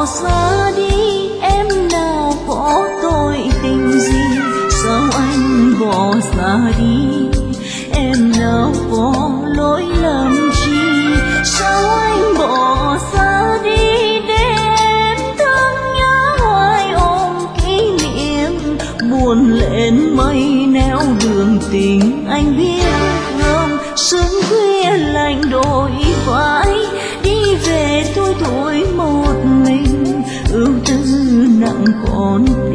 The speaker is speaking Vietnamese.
xa đi, em nào có tội tình gì? Sao anh bỏ xa đi, em nào có lỗi lầm chi? Sao anh bỏ xa đi để em thương nhớ hoài ôm kỷ niệm? Buồn lên mây neo đường tình anh biết không? Sương khuya lạnh đôi vai, đi về tôi một mình, ưu tư nặng còn